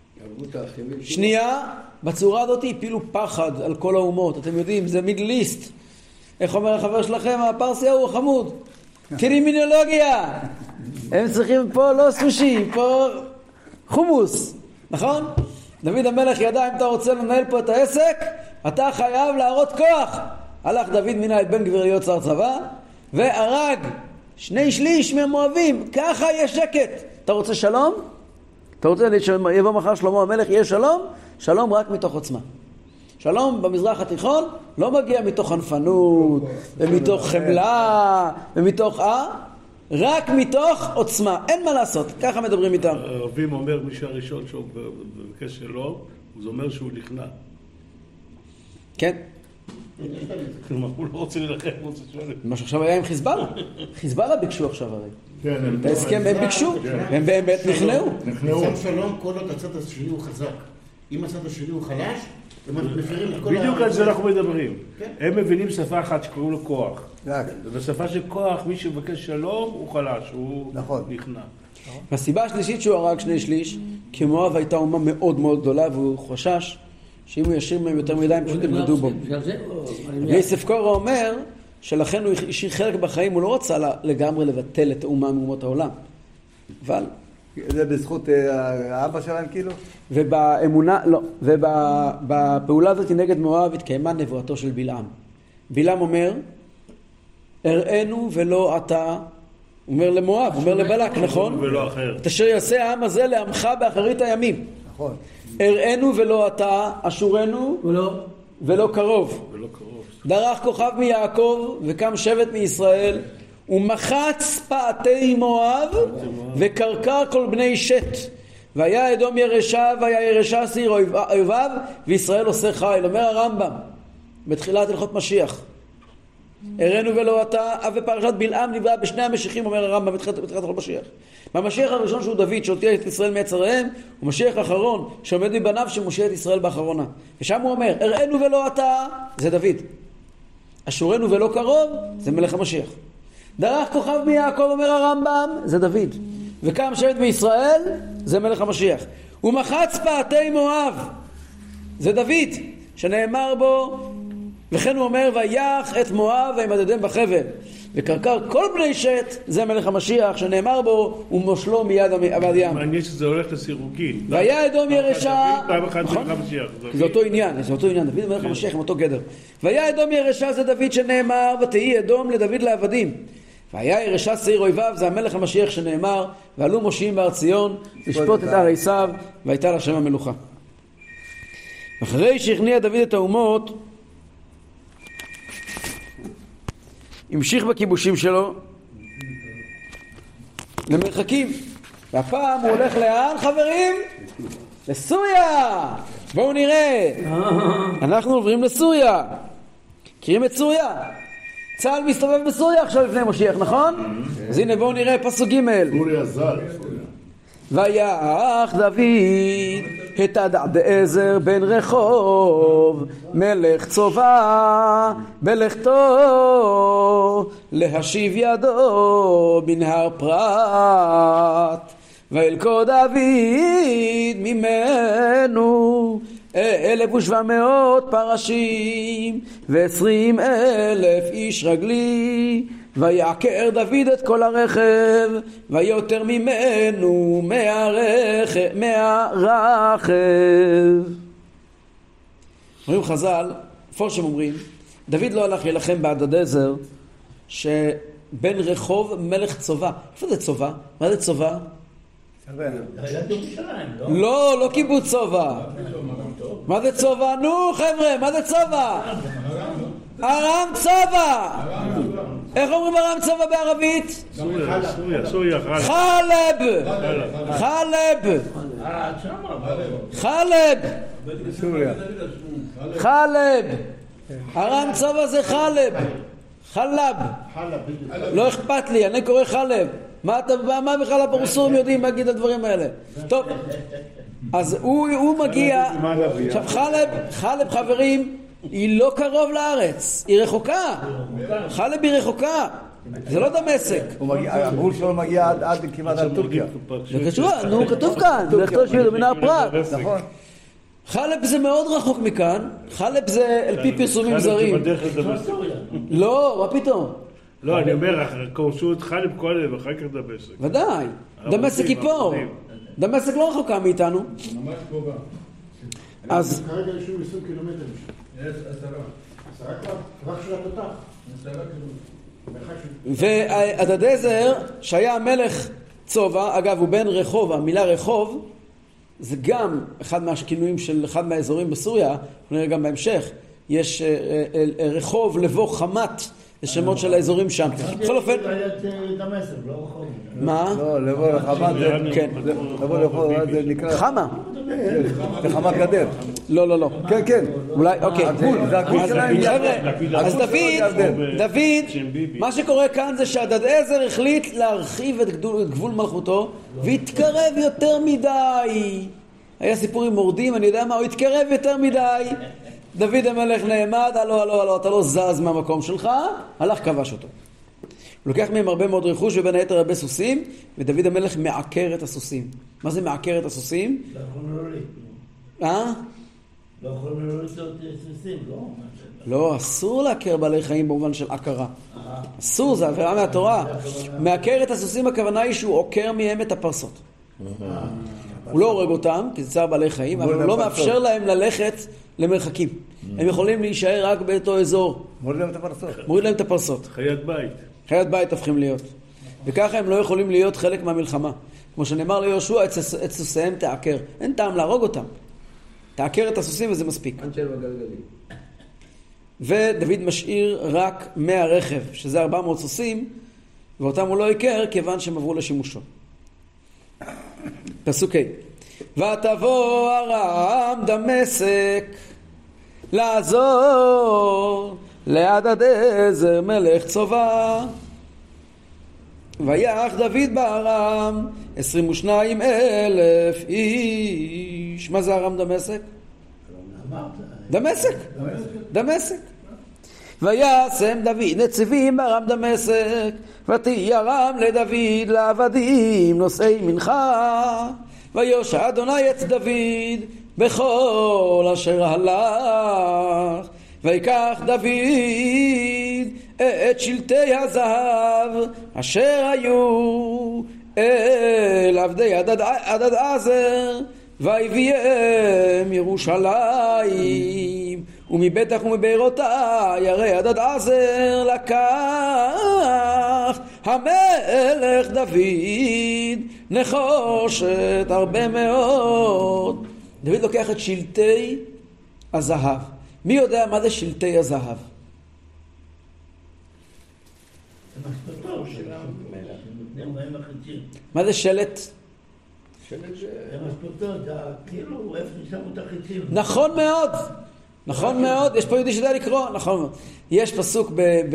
שנייה, בצורה הזאת הפילו פחד על כל האומות. אתם יודעים, זה מידליסט. איך אומר החבר שלכם, הפרסי הוא חמוד. קרימינולוגיה. הם צריכים פה לא סושי, פה חומוס. נכון? דוד המלך ידע, אם אתה רוצה לנהל פה את העסק, אתה חייב להראות כוח. הלך דוד מינה את בן גביר להיות שר צבא, והרג 2/3 מהמואבים. ככה יש שקט. אתה רוצה שלום? אתה רוצה שיבוא מחר שלמה המלך, יהיה שלום? שלום רק מתוך עוצמה. שלום במזרח התיכון לא מגיע מתוך ענפנות, ומתוך חמלה, ומתוך רק מתוך עוצמה. אין מה לעשות, ככה מדברים איתם. הרבים אומר מי שהראשון שהוא בקש שלו, הוא אומר שהוא נכנע. כן. כלומר, הוא לא רוצה ללחם, הוא רוצה שואל. מה שעכשיו היה עם חיזבאללה. חיזבאללה ביקשו עכשיו הרי. את ההסכם הם ביקשו, הם באמת נכנעו. שם שלום כל עוד הצד השני הוא חזק. אם הצד השני הוא חלש, הם מפרים את כל בדיוק על זה אנחנו מדברים. הם מבינים שפה אחת שקוראים לו כוח. ובשפה של כוח, מי שמבקש שלום הוא חלש, הוא נכנע. הסיבה השלישית שהוא הרג 2/3, כי מואב הייתה אומה מאוד מאוד גדולה, והוא חושש שאם הוא ישאיר מהם יותר מדי, הם פשוט יבגדו בו. יוסף קורא אומר שלכן הוא השאיר חלק בחיים, הוא לא רצה לגמרי לבטל את האומה מאומות העולם. אבל... זה בזכות האבא שלהם כאילו? ובאמונה, לא, ובפעולה הזאת נגד מואב התקיימה נבואתו של בלעם. בלעם אומר, הראינו ולא אתה, הוא אומר למואב, הוא אומר לבלק, נכון? ולא אחר. את אשר יעשה העם הזה לעמך באחרית הימים. נכון. הראינו ולא אתה, אשורנו ולא קרוב. דרך כוכב מיעקב וקם שבט מישראל, ומחץ פעתי מואב וקרקר כל בני שת. והיה אדום ירשה והיה ירשה סיר אויביו, וישראל עושה חיל. אומר הרמב"ם בתחילת הלכות משיח, הראינו ולא אתה, ופרשת בלעם נברא בשני המשיחים, אומר הרמב"ם בתחילת הלכות משיח. במשיח הראשון שהוא דוד שהוציא את ישראל מיצריהם, ומשיח האחרון שעומד מבניו שמושיע את ישראל באחרונה. ושם הוא אומר, הראינו ולא אתה, זה דוד. אשורנו ולא קרוב, זה מלך המשיח. דרך כוכב מיעקב, אומר הרמב"ם, זה דוד. וקם שבט בישראל, זה מלך המשיח. ומחץ פעתי מואב, זה דוד, שנאמר בו, וכן הוא אומר, ויח את מואב וימדדם בחבל. וקרקר כל בני שת, זה מלך המשיח, שנאמר בו, ומושלו מיד ים. מעניין שזה הולך לסירוגין. והיה אדום ירשה, נכון? זה אותו עניין, דוד מלך המשיח עם אותו גדר. והיה אדום ירשה, זה דוד שנאמר, ותהי אדום לדוד לעבדים. והיה ירשה שעיר אויביו, זה המלך המשיח שנאמר, ועלו מושיעים בהר ציון, לשפוט את הר עשיו, והייתה להשם המלוכה. אחרי שהכניע דוד את האומות, המשיך בכיבושים שלו למרחקים. והפעם הוא הולך לאן, חברים? לסוריה. בואו נראה. אנחנו עוברים לסוריה. מכירים את סוריה? צה"ל מסתובב בסוריה עכשיו לפני משיח, נכון? אז הנה בואו נראה פסוק ג'. סוריה זר. ויח דוד את הדעזר בן רחוב מלך צובא בלכתו להשיב ידו מנהר פרת וילכו דוד ממנו 1,700 פרשים ו20,000 איש רגלי ויעקר דוד את כל הרכב ויותר ממנו מהרכב. אומרים חז"ל, פורשים אומרים, דוד לא הלך להילחם בהדדעזר שבן רחוב מלך צובא. איפה זה צובא? מה זה צובא? לא, לא קיבוץ צובא. מה זה צובא? נו חבר'ה, מה זה צובא? ארם צובא. איך אומרים ארם צובא בערבית? סוריה. חלב. ארם צובא זה חלב. לא אכפת לי, אני קורא חלב. מה בכלל הפרסורים יודעים להגיד את הדברים האלה? טוב, אז הוא מגיע. עכשיו חלב חברים, היא לא קרוב לארץ, היא רחוקה. חלב היא רחוקה, זה לא דמשק. הגבול שלו מגיע עד כמעט על טורקיה. זה קשור, נו כתוב כאן, לכתוב שיהיה מנהר פרת. נכון. חלב זה מאוד רחוק מכאן, חלב זה על פי פרסומים זרים. לא, מה פתאום? לא, אני אומר, כורשו את חלב קודם, אחר כך דמשק. ודאי, דמשק היא פה. דמשק לא רחוקה מאיתנו. ממש קרובה. אז כרגע יש 20 קילומטר. יש 10. רק של התותח. 10 והדדעזר שהיה מלך צובא, אגב הוא בן רחוב, המילה רחוב זה גם אחד מהכינויים של אחד מהאזורים בסוריה, נראה גם בהמשך, יש רחוב, לבוא, חמת, זה שמות של האזורים שם. בכל אופן... מה? לא, לבוא לחמת זה... כן. לבוא לחמת זה נקרא... חמה. זה חמת גדר. לא. כן. אולי, אוקיי. זה הגבול שלהם. אז דוד, מה שקורה כאן זה שהדדעזר החליט להרחיב את גבול מלכותו, והתקרב יותר מדי. היה סיפור עם מורדים, אני יודע מה, הוא התקרב יותר מדי. דוד המלך נעמד, הלו, אתה לא זז מהמקום שלך, הלך כבש אותו. הוא לוקח מהם הרבה מאוד רכוש ובין היתר הרבה סוסים, ודוד המלך מעקר את הסוסים. מה זה מעקר את הסוסים? לא יכולים להוריד. לא יכולים להוריד סוסים, לא? לא, אסור לעקר בעלי חיים במובן של עקרה. אסור, זה עבירה מהתורה. מעקר את הסוסים הכוונה היא שהוא עוקר מהם את הפרסות. הוא לא הורג אותם, כי זה צער בעלי חיים, אבל הוא לא מאפשר להם ללכת למרחקים. הם יכולים להישאר רק באותו אזור. מוריד להם את הפרסות. חיית בית הופכים להיות. וככה הם לא יכולים להיות חלק מהמלחמה. כמו שנאמר ליהושע, את סוסיהם תעקר. אין טעם להרוג אותם. תעקר את הסוסים וזה מספיק. ודוד משאיר רק 100 רכב, שזה 400 סוסים, ואותם הוא לא עיקר כיוון שהם עברו לשימושו. פסוק ה' ותבוא ארם דמשק לעזור להדדעזר מלך צובא ויח דוד בארם 22,000 איש. מה זה ארם דמשק? דמשק. וישם דוד נציבים בארם דמשק ותירם לדוד לעבדים נושאי מנחה ויושע אדוני את דוד בכל אשר הלך ויקח דוד את שלטי הזהב אשר היו אל עבדי הדדעזר ויביאם ירושלים ומבטח ומבארותה ירא הדדעזר לקח המלך דוד נחושת הרבה מאוד. דוד לוקח את שלטי הזהב. מי יודע מה זה שלטי הזהב? זה משפטו של המלך. מה זה שלט? המשפטות, כאילו, איפה שמו את החיצים. נכון מאוד. נכון מאוד, יש פה יהודי שיודע לקרוא, נכון מאוד. יש פסוק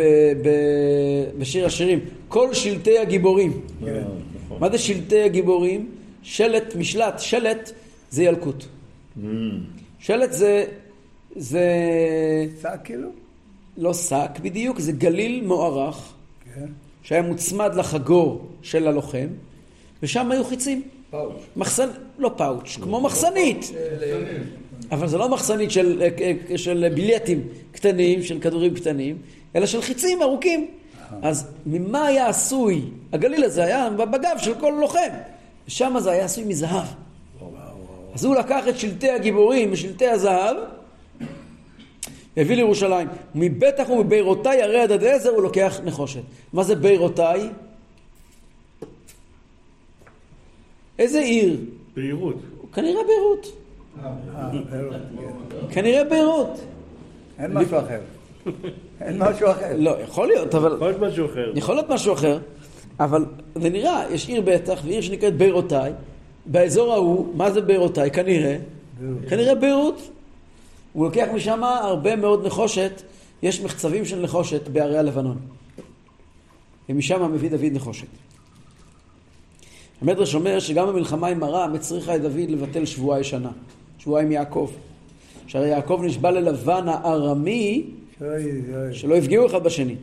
בשיר השירים, כל שלטי הגיבורים. מה זה שלטי הגיבורים? שלט, משלט, שלט זה ילקוט. שלט זה... שק כאילו? לא שק בדיוק, זה גליל מוארך, שהיה מוצמד לחגור של הלוחם, ושם היו חיצים. מחסן, לא פאוץ', כמו מחסנית. אבל זה לא מחסנית של ביליאטים קטנים, של כדורים קטנים, אלא של חיצים ארוכים. אז ממה היה עשוי? הגליל הזה היה בגב של כל לוחם. ושם זה היה עשוי מזהב. אז הוא לקח את שלטי הגיבורים ושלטי הזהב, והביא לירושלים. מבטח ומבירותיי הרי עד עזר הוא לוקח נחושת. מה זה בירותיי? איזה עיר? ביירות. כנראה ביירות. כנראה ביירות. אין משהו אחר. אין משהו אחר. לא, יכול להיות, אבל... יכול להיות משהו אחר. יכול להיות משהו אחר, אבל זה נראה, יש עיר בטח, ועיר שנקראת בירותיי, באזור ההוא, מה זה בירותיי? כנראה ביירות. הוא לוקח משם הרבה מאוד נחושת, יש מחצבים של נחושת בערי הלבנון. ומשם מביא דוד נחושת. המדרש אומר שגם במלחמה עם ארם הצריכה את דוד לבטל שבועה ישנה, שבועה עם יעקב. שהרי יעקב נשבע ללבן הארמי שלא יפגעו אחד בשני.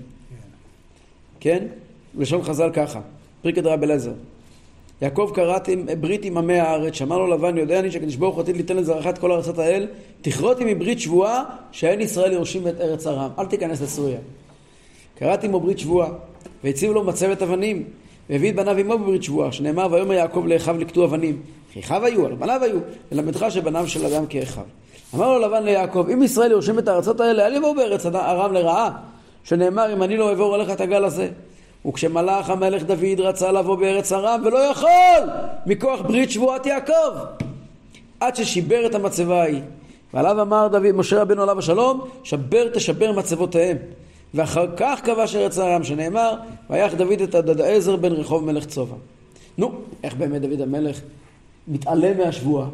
כן? לשון חז"ל ככה, פרקי דרבי אליעזר. יעקב כרתים ברית עם עמי הארץ, שאמר לו לבן, יודע אני שהקדוש ברוך הוא עתיד ליתן לזרעך את כל ארצות האל, תכרות עמי ברית שבועה שאין ישראל יורשים את ארץ ארם, אל תיכנס לסוריה. קראת עמו ברית שבועה, והציב לו מצבת אבנים, והביא את בניו עמו בברית שבועה, שנאמר ויאמר יעקב לאחיו לקטו אבנים, כי אחיו היו, על בניו היו, ללמדך שבניו של אדם כאחיו. אמר לו לבן ליעקב, אם ישראל יורשים את הארצות האלה, אל יבואו בארץ ארם לרעה, שנאמר אם אני לא אעבור עליך את הגל הזה. וכשמלאך המלך דוד רצה לבוא בארץ ארם ולא יכול מכוח ברית שבועת יעקב, עד ששיבר את המצבה ההיא. ועליו אמר דוד, משה רבנו עליו השלום, שבר תשבר מצבותיהם. ואחר כך כבש ארץ ארם, שנאמר ויך דוד את הדדעזר בן רחוב מלך צובה. נו, איך באמת דוד המלך מתעלם מהשבועה?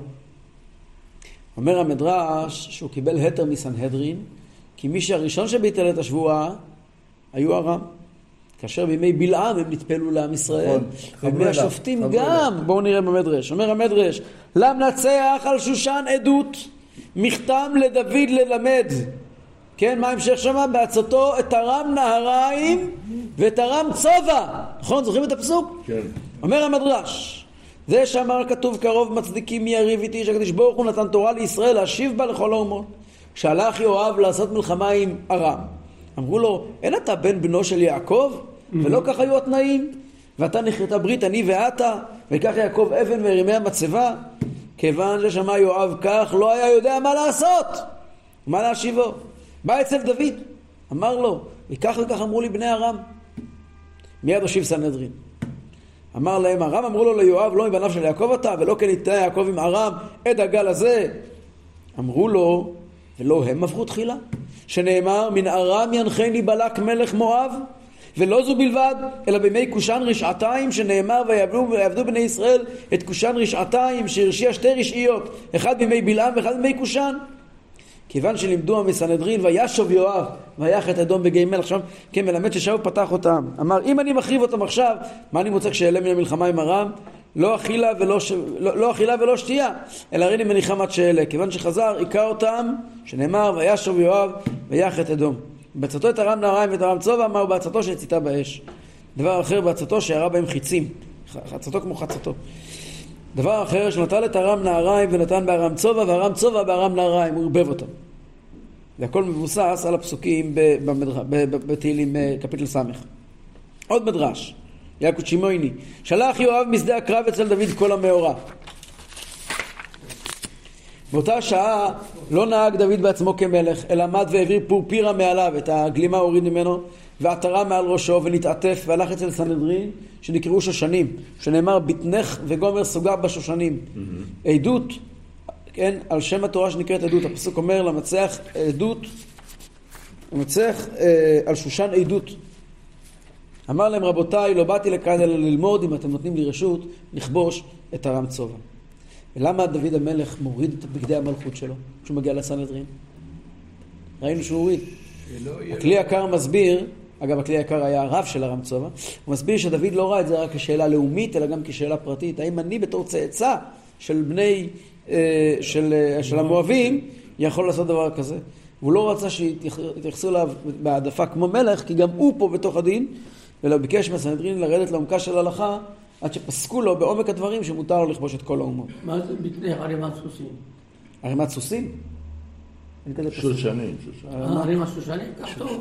אומר המדרש שהוא קיבל היתר מסנהדרין, כי מי שהראשון שביטל את השבועה היו ארם. כאשר בימי בלעם הם נטפלו לעם ישראל, ובימי השופטים גם. בואו נראה במדרש. אומר המדרש, למנצח על שושן עדות, מכתם לדוד ללמד. כן, מה המשך שמה? בעצתו את ארם נהריים ואת ארם צובה. נכון? זוכרים את הפסוק? כן. אומר המדרש, זה שאמר כתוב קרוב מצדיקים מי יריב איתי, שהקדוש ברוך הוא נתן תורה לישראל להשיב בה לכל האומות. שהלך יואב לעשות מלחמה עם ארם. אמרו לו, אין אתה בן בנו של יעקב? ולא כך היו התנאים. ואתה נכרתה ברית, אני ואתה, וכך יעקב אבן והרימי המצבה. כיוון ששמע יואב כך, לא היה יודע מה לעשות. מה להשיבו? בא אצל דוד, אמר לו, וכך וכך אמרו לי בני ארם. מיד הושיב סנהדרין. אמר להם, ארם אמרו לו ליואב, לא מבניו של יעקב אתה, ולא כן יתנה יעקב עם ארם את הגל הזה. אמרו לו, ולא הם עברו תחילה. שנאמר, מן ארם ינחני בלק מלך מואב, ולא זו בלבד, אלא בימי קושן רשעתיים, שנאמר, ויעבדו בני ישראל את קושן רשעתיים, שהרשיע שתי רשעיות, אחד בימי בלעם ואחד בימי קושן. כיוון שלימדו מסנהדרין, וישוב יואב, ויח את אדום בגיא מלך. עכשיו, כן, מלמד ששאול פתח אותם. אמר, אם אני מחריב אותם עכשיו, מה אני מוצא כשאעלה מן המלחמה עם ארם? לא אכילה ולא שתייה, אלא הריני מניחם עד שאלה. כיוון שחזר, עיקר אותם, שנאמר, וישוב יואב, ויח את אדום. בעצתו את ארם נהריים ואת ארם צובה, אמר בעצתו שהציתה באש. דבר אחר בעצתו שירה בהם חיצים. חצתו כמו חצתו. דבר אחר שנטל את ארם נהריים ונתן בארם צובה, וארם צובה בארם נהריים, הוא הרבב אותם. והכל מבוסס על הפסוקים בתהילים קפיטל סמך. עוד מדרש, ילקוט שמעוני, שלח יואב משדה הקרב אצל דוד כל המאורע. באותה שעה לא נהג דוד בעצמו כמלך, אלא עמד והעביר פורפירה מעליו, את הגלימה הוריד ממנו, ועטרה מעל ראשו ונתעטף, והלך אצל סנהדרין שנקראו שושנים, שנאמר בטנך וגומר סוגה בשושנים. עדות, כן, על שם התורה שנקראת עדות. הפסוק אומר למצח עדות, למצח על שושן עדות. אמר להם, רבותיי, לא באתי לכאן אלא ללמוד, אם אתם נותנים לי רשות, לכבוש את ארם צובא. ולמה דוד המלך מוריד את בגדי המלכות שלו כשהוא מגיע לסנהדרין? ראינו שהוא הוריד. הכלי יקר מסביר, אגב הכלי יקר היה הרב של ארם צובא, הוא מסביר שדוד לא ראה את זה רק כשאלה לאומית אלא גם כשאלה פרטית. האם אני בתור צאצא של בני של המואבים יכול לעשות דבר כזה? והוא לא רצה שיתייחסו אליו בהעדפה כמו מלך, כי גם הוא פה בתוך הדין, ולא ביקש מהסנהדרין לרדת לעומקה של ההלכה עד שפסקו לו בעומק הדברים שמותר לו לכבוש את כל האומות. מה זה בטני ערימת סוסים? ערימת סוסים? שושנים. ערימת שושנים? כך טוב.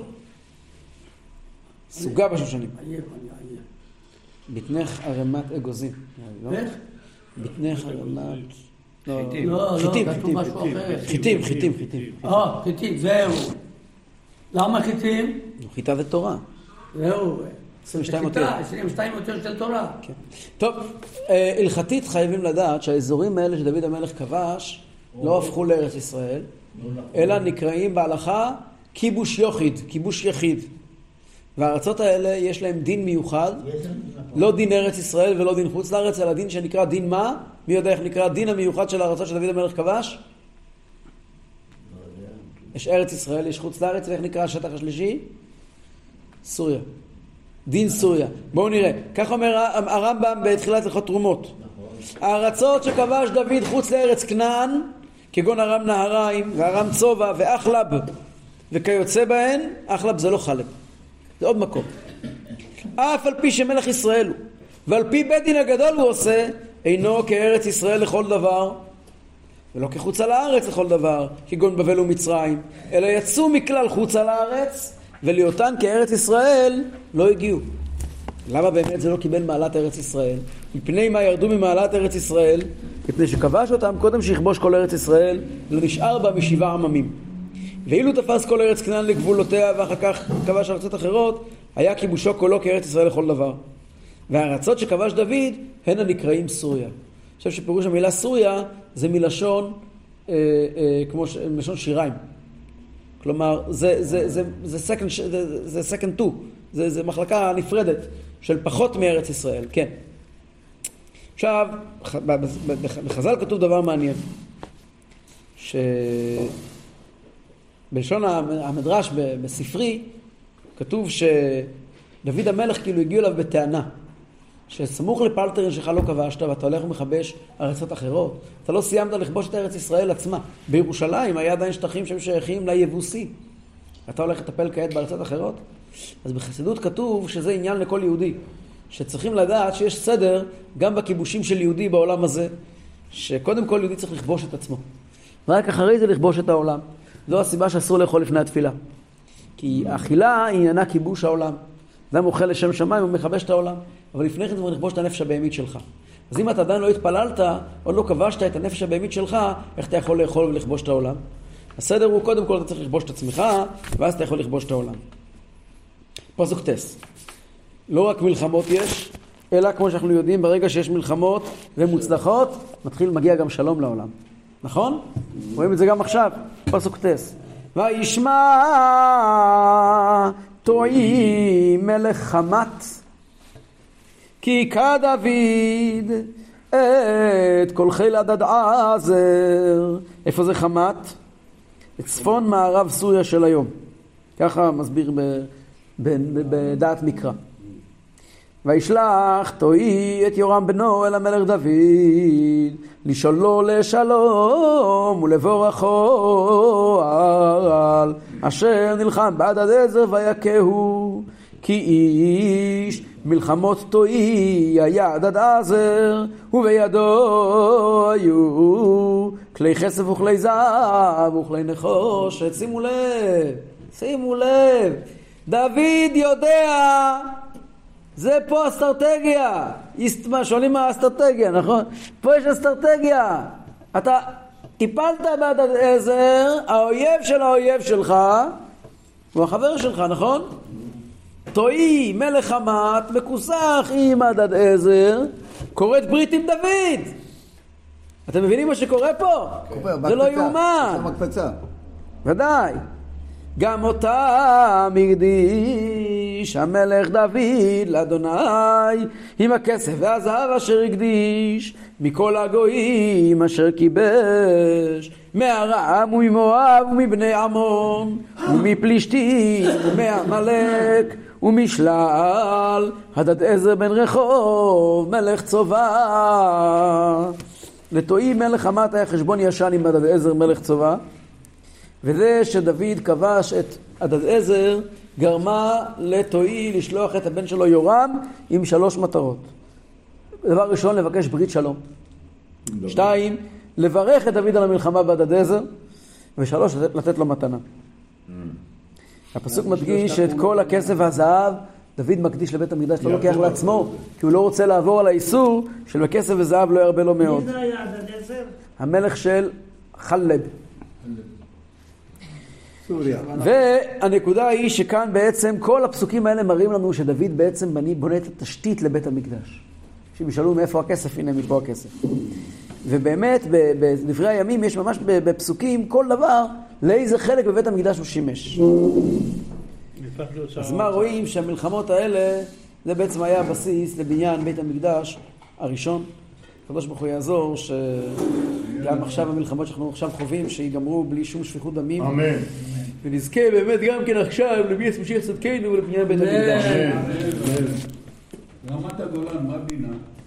סוגה בשושנים. עייף, אני עייף. בטנך ערימת אגוזים. איך? בטנך ערימת... חיטים. לא, כתוב משהו אחר. חיטים. חיטים, זהו. למה חיטים? חיטה זה תורה. זהו. 22 אותיות. 22 אותיות של תורה. כן. טוב, הלכתית חייבים לדעת שהאזורים האלה שדוד המלך כבש לא הפכו לארץ ישראל, אלא נקראים בהלכה כיבוש יחיד, כיבוש יחיד. והארצות האלה יש להם דין מיוחד, לא דין ארץ ישראל ולא דין חוץ לארץ, אלא דין שנקרא דין מה? מי יודע איך נקרא דין המיוחד של הארצות שדוד המלך כבש? יש ארץ ישראל, יש חוץ לארץ, ואיך נקרא השטח השלישי? סוריה. דין סוריה. בואו נראה. כך אומר הרמב"ם בתחילת הלכות תרומות. הארצות שכבש דוד חוץ לארץ כנען, כגון ארם נהריים וארם צובא ואחלב וכיוצא בהן, אחלב זה לא חלב. זה עוד מקום. אף על פי שמלך ישראל הוא, ועל פי בית דין הגדול הוא עושה, אינו כארץ ישראל לכל דבר, ולא כחוץ על הארץ לכל דבר, כגון בבל ומצרים, אלא יצאו מכלל חוץ על הארץ, ולהיותן כארץ ישראל לא הגיעו. למה באמת זה לא קיבל מעלת ארץ ישראל? מפני מה ירדו ממעלת ארץ ישראל? מפני שכבש אותם קודם שיכבוש כל ארץ ישראל, לא נשאר בה משבעה עממים. ואילו תפס כל ארץ כנען לגבולותיה ואחר כך כבש ארצות אחרות, היה כיבושו כולו כארץ ישראל לכל דבר. והארצות שכבש דוד הן הנקראים סוריה. עכשיו שפירוש המילה סוריה זה מלשון מלשון שיריים. כלומר זה second two, זה מחלקה נפרדת של פחות מארץ ישראל. כן. עכשיו בחז"ל כתוב דבר מעניין, בלשון המדרש בספרי כתוב שדוד המלך כאילו הגיעו אליו בטענה שסמוך לפלטרין שלך לא כבשת ואתה הולך ומחבש ארצות אחרות, אתה לא סיימת לכבוש את ארץ ישראל עצמה. בירושלים היה עדיין שטחים שהם שייכים ליבוסי, אתה הולך לטפל כעת בארצות אחרות. אז בחסידות כתוב שזה עניין לכל יהודי, שצריכים לדעת שיש סדר גם בכיבושים של יהודי בעולם הזה, שקודם כל יהודי צריך לכבוש את עצמו ורק אחרי זה לכבוש את העולם. זו הסיבה שאסור לאכול לפני התפילה, כי האכילה היא עניינה כיבוש העולם. אדם אוכל לשם שמיים ומכבש את העולם, אבל לפני כן כבר לכבוש את הנפש הבהמית שלך. אז אם אתה עדיין לא התפללת או לא כבשת את הנפש הבהמית שלך, איך אתה יכול לאכול ולכבוש את העולם? הסדר הוא קודם כל אתה צריך לכבוש את עצמך, ואז אתה יכול לכבוש את העולם. פסוק טס. לא רק מלחמות יש, אלא כמו שאנחנו יודעים, ברגע שיש מלחמות ומוצלחות, מגיע גם שלום לעולם. נכון? רואים את זה גם עכשיו. פסוק טס. וישמע תועי מלך חמת, כי היכה דוד את כל חיל הדד עזר. איפה זה חמת? צפון מערב סוריה של היום. ככה מסביר בדעת מקרא. וישלח תועי את יורם בנו אל המלך דוד, לשאולו לשלום ולבורכו על אשר נלחם בהדד עזר ויכהו, כי איש מלחמות תועי היה הדד עזר, ובידו היו כלי כסף וכלי זהב וכלי נחושת. שימו לב, דוד יודע, זה פה אסטרטגיה. שואלים מה האסטרטגיה, נכון? פה יש אסטרטגיה. אתה טיפלת בהדד עזר, האויב של האויב שלך הוא החבר שלך, נכון? תועי מלך חמת מכוסח עם הדד עזר, קוראת ברית עם דוד. אתם מבינים מה שקורה פה? זה לא יאומן. ודאי. גם אותם הקדיש הקדיש המלך דוד לאדוני עם הכסף והזהב אשר הקדיש מכל הגויים אשר כיבש מארם וממואב ומבני עמון ומפלישתים ומעמלק ומשלל הדדעזר בן רחוב מלך צובא. לתואי מלך חמת היה חשבון ישן עם הדדעזר מלך צובא, וזה שדוד כבש את הדדעזר גרמה לתואי לשלוח את הבן שלו יורם עם 3 מטרות. דבר ראשון, לבקש ברית שלום. 2, לברך את דוד על המלחמה בהדדעזר. ו3, לתת לו מתנה. הפסוק מדגיש שאת כל הכסף והזהב דוד מקדיש לבית המקדש, לא לוקח לעצמו, כי הוא לא רוצה לעבור על האיסור של בכסף וזהב לא ירבה לו מאוד. מי זה היה הדדעזר? המלך של חלב. סוריה. והנקודה היא שכאן בעצם כל הפסוקים האלה מראים לנו שדוד בעצם בונה את התשתית לבית המקדש. שישאלו מאיפה הכסף, הנה מפה הכסף. ובאמת בדברי הימים יש ממש בפסוקים כל דבר לאיזה חלק בבית המקדש הוא שימש. אז מה רואים שהמלחמות האלה זה בעצם היה הבסיס לבניין בית המקדש הראשון. הקדוש ברוך הוא יעזור שגם עכשיו המלחמות שאנחנו עכשיו חווים שיגמרו בלי שום שפיכות דמים. אמן. ונזכה באמת גם כן עכשיו לביאת משיח צדקנו ולבניין בית המקדש. רמת הגולן, מה דינה?